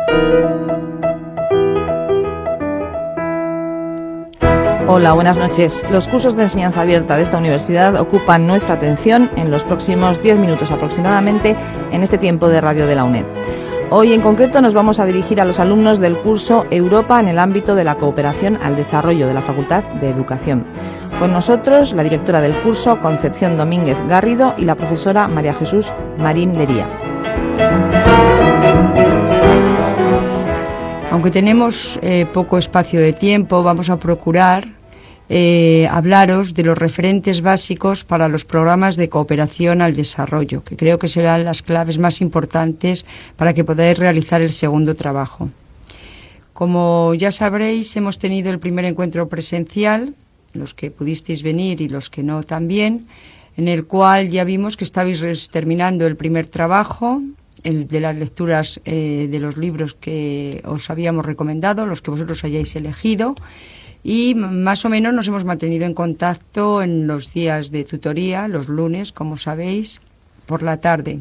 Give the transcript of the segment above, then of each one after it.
Hola, buenas noches. Los cursos de enseñanza abierta de esta universidad ocupan nuestra atención en los próximos 10 minutos aproximadamente en este tiempo de radio de la UNED. Hoy en concreto nos vamos a dirigir a los alumnos del curso Europa en el ámbito de la cooperación al desarrollo de la Facultad de Educación. Con nosotros la directora del curso, Concepción Domínguez Garrido, y la profesora María Jesús Marín Lería. Aunque tenemos poco espacio de tiempo, vamos a procurar hablaros de los referentes básicos para los programas de cooperación al desarrollo, que creo que serán las claves más importantes para que podáis realizar el segundo trabajo. Como ya sabréis, hemos tenido el primer encuentro presencial, los que pudisteis venir y los que no también, en el cual ya vimos que estabais terminando el primer trabajo, el de las lecturas de los libros que os habíamos recomendado, los que vosotros hayáis elegido, y más o menos nos hemos mantenido en contacto en los días de tutoría, los lunes, como sabéis, por la tarde.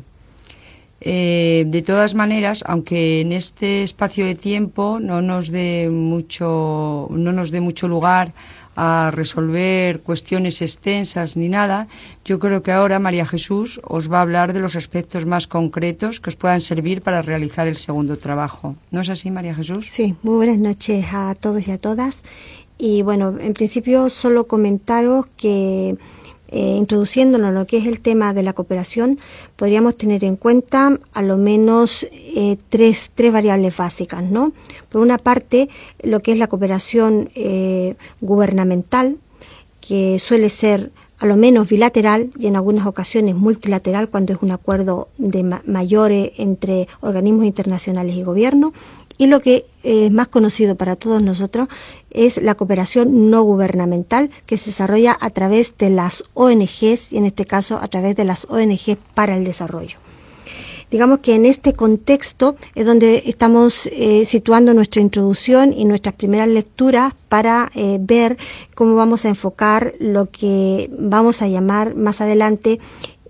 De todas maneras, aunque en este espacio de tiempo no nos dé mucho lugar a resolver cuestiones extensas ni nada, yo creo que ahora María Jesús os va a hablar de los aspectos más concretos que os puedan servir para realizar el segundo trabajo. ¿No es así, María Jesús? Sí, muy buenas noches a todos y a todas. Y bueno, en principio solo comentaros que introduciéndonos en lo que es el tema de la cooperación, podríamos tener en cuenta a lo menos tres variables básicas, ¿no? Por una parte, lo que es la cooperación gubernamental, que suele ser a lo menos bilateral y en algunas ocasiones multilateral cuando es un acuerdo de mayores entre organismos internacionales y gobierno. Y lo que es más conocido para todos nosotros es la cooperación no gubernamental, que se desarrolla a través de las ONGs, y en este caso a través de las ONGs para el desarrollo. Digamos que en este contexto es donde estamos situando nuestra introducción y nuestras primeras lecturas para ver cómo vamos a enfocar lo que vamos a llamar más adelante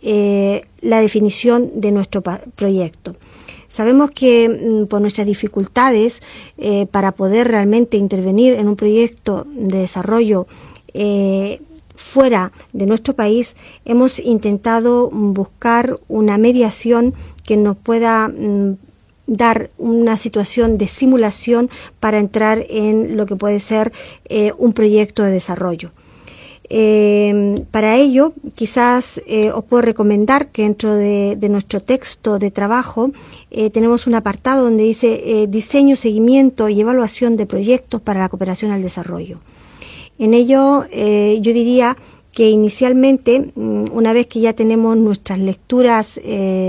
la definición de nuestro proyecto. Sabemos que por nuestras dificultades para poder realmente intervenir en un proyecto de desarrollo fuera de nuestro país, hemos intentado buscar una mediación que nos pueda dar una situación de simulación para entrar en lo que puede ser un proyecto de desarrollo. Para ello, quizás os puedo recomendar que dentro de nuestro texto de trabajo tenemos un apartado donde dice diseño, seguimiento y evaluación de proyectos para la cooperación al desarrollo. En ello, yo diría que inicialmente, una vez que ya tenemos nuestras lecturas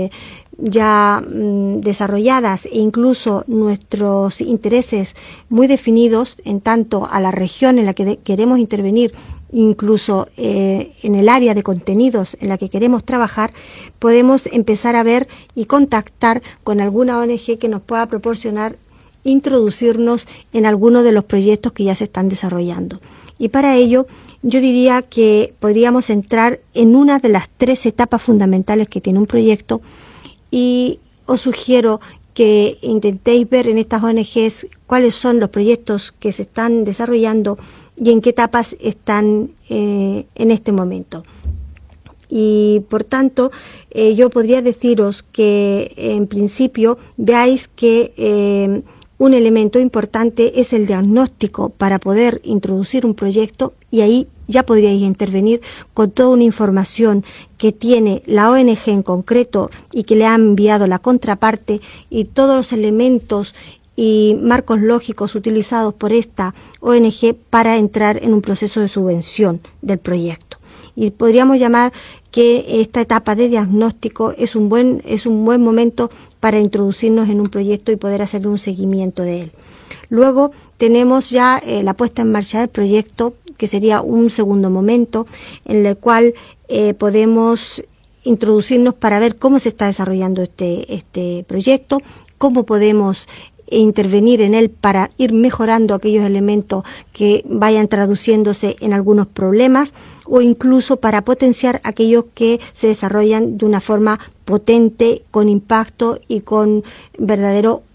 ya desarrolladas e incluso nuestros intereses muy definidos en tanto a la región en la que queremos intervenir, incluso en el área de contenidos en la que queremos trabajar, podemos empezar a ver y contactar con alguna ONG que nos pueda proporcionar introducirnos en alguno de los proyectos que ya se están desarrollando. Y para ello, yo diría que podríamos entrar en una de las tres etapas fundamentales que tiene un proyecto, y os sugiero que intentéis ver en estas ONGs cuáles son los proyectos que se están desarrollando y en qué etapas están en este momento. Y por tanto, yo podría deciros que en principio veáis que un elemento importante es el diagnóstico para poder introducir un proyecto, y ahí ya podríais intervenir con toda una información que tiene la ONG en concreto y que le ha enviado la contraparte, y todos los elementos y marcos lógicos utilizados por esta ONG para entrar en un proceso de subvención del proyecto. Y podríamos llamar que esta etapa de diagnóstico es un buen momento para introducirnos en un proyecto y poder hacer un seguimiento de él. Luego tenemos ya la puesta en marcha del proyecto, que sería un segundo momento en el cual podemos introducirnos para ver cómo se está desarrollando este proyecto, cómo podemos intervenir en él para ir mejorando aquellos elementos que vayan traduciéndose en algunos problemas, o incluso para potenciar aquellos que se desarrollan de una forma potente, con impacto y con verdadero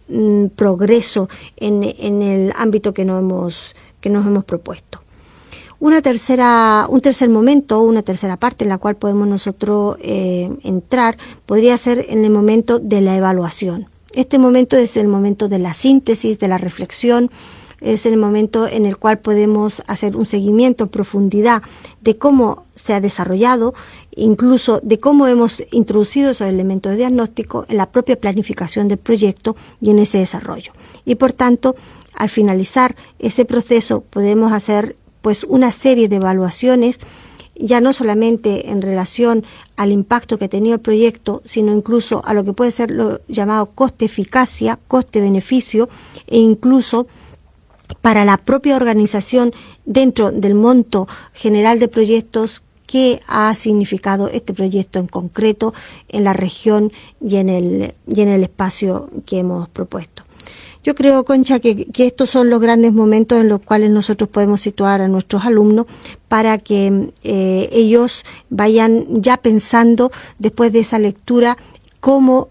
progreso en el ámbito que nos hemos propuesto. Un tercer momento, una tercera parte en la cual podemos nosotros entrar, podría ser en el momento de la evaluación. Este momento es el momento de la síntesis, de la reflexión, es el momento en el cual podemos hacer un seguimiento en profundidad de cómo se ha desarrollado, incluso de cómo hemos introducido esos elementos de diagnóstico en la propia planificación del proyecto y en ese desarrollo. Y por tanto, al finalizar ese proceso, podemos hacer pues una serie de evaluaciones, ya no solamente en relación al impacto que ha tenido el proyecto, sino incluso a lo que puede ser lo llamado coste-eficacia, coste-beneficio, e incluso para la propia organización dentro del monto general de proyectos que ha significado este proyecto en concreto en la región y en el espacio que hemos propuesto. Yo creo, Concha, que estos son los grandes momentos en los cuales nosotros podemos situar a nuestros alumnos para que ellos vayan ya pensando, después de esa lectura, cómo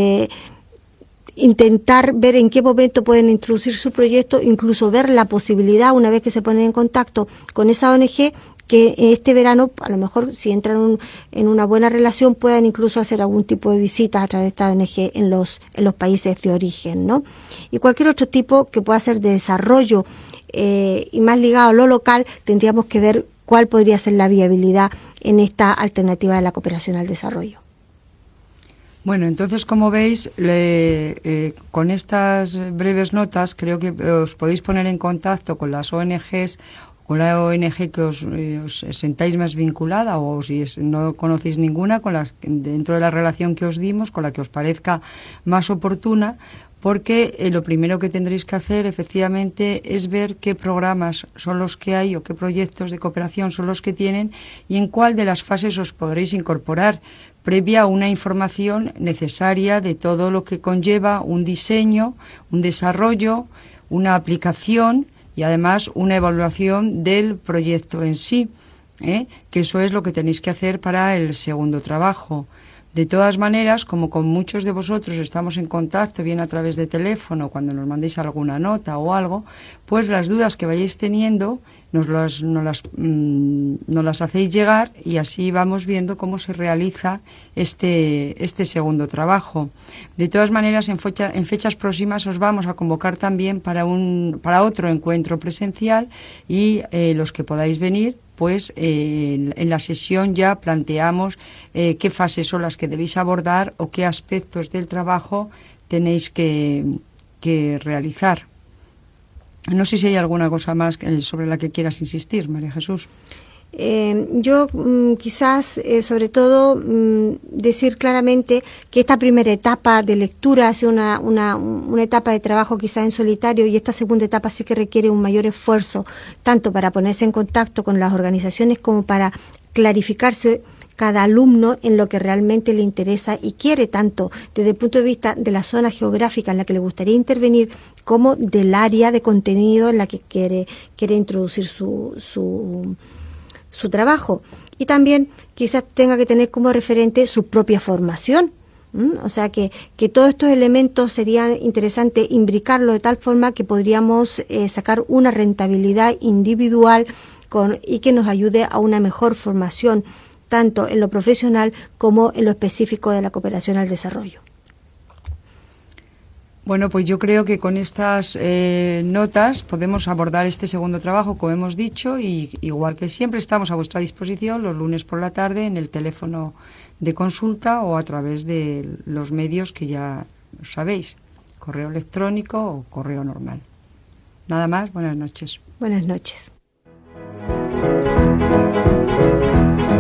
intentar ver en qué momento pueden introducir su proyecto, incluso ver la posibilidad, una vez que se ponen en contacto con esa ONG, que este verano, a lo mejor si entran en una buena relación, puedan incluso hacer algún tipo de visitas a través de esta ONG en los países de origen, ¿no? Y cualquier otro tipo que pueda ser de desarrollo y más ligado a lo local, tendríamos que ver cuál podría ser la viabilidad en esta alternativa de la cooperación al desarrollo. Bueno, entonces, como veis, con estas breves notas, creo que os podéis poner en contacto con las ONGs, con la ONG que os sentáis más vinculada, o si no conocéis ninguna, dentro de la relación que os dimos, con la que os parezca más oportuna, porque lo primero que tendréis que hacer, efectivamente, es ver qué programas son los que hay o qué proyectos de cooperación son los que tienen y en cuál de las fases os podréis incorporar, previa a una información necesaria de todo lo que conlleva un diseño, un desarrollo, una aplicación y además una evaluación del proyecto en sí, que eso es lo que tenéis que hacer para el segundo trabajo. De todas maneras, como con muchos de vosotros estamos en contacto, bien a través de teléfono, cuando nos mandéis alguna nota o algo, pues las dudas que vayáis teniendo nos las hacéis llegar y así vamos viendo cómo se realiza este segundo trabajo. De todas maneras, en fechas próximas os vamos a convocar también para otro encuentro presencial y los que podáis venir, pues en la sesión ya planteamos qué fases son las que debéis abordar o qué aspectos del trabajo tenéis que realizar. No sé si hay alguna cosa más sobre la que quieras insistir, María Jesús. Yo quizás, sobre todo, decir claramente que esta primera etapa de lectura ha sido una etapa de trabajo quizás en solitario, y esta segunda etapa sí que requiere un mayor esfuerzo, tanto para ponerse en contacto con las organizaciones como para clarificarse cada alumno en lo que realmente le interesa y quiere, tanto desde el punto de vista de la zona geográfica en la que le gustaría intervenir, como del área de contenido en la que quiere introducir su trabajo. Y también quizás tenga que tener como referente su propia formación. O sea que todos estos elementos serían interesantes imbricarlo de tal forma que podríamos sacar una rentabilidad individual y que nos ayude a una mejor formación, tanto en lo profesional como en lo específico de la cooperación al desarrollo. Bueno, pues yo creo que con estas notas podemos abordar este segundo trabajo, como hemos dicho, y igual que siempre estamos a vuestra disposición los lunes por la tarde en el teléfono de consulta o a través de los medios que ya sabéis, correo electrónico o correo normal. Nada más, buenas noches. Buenas noches.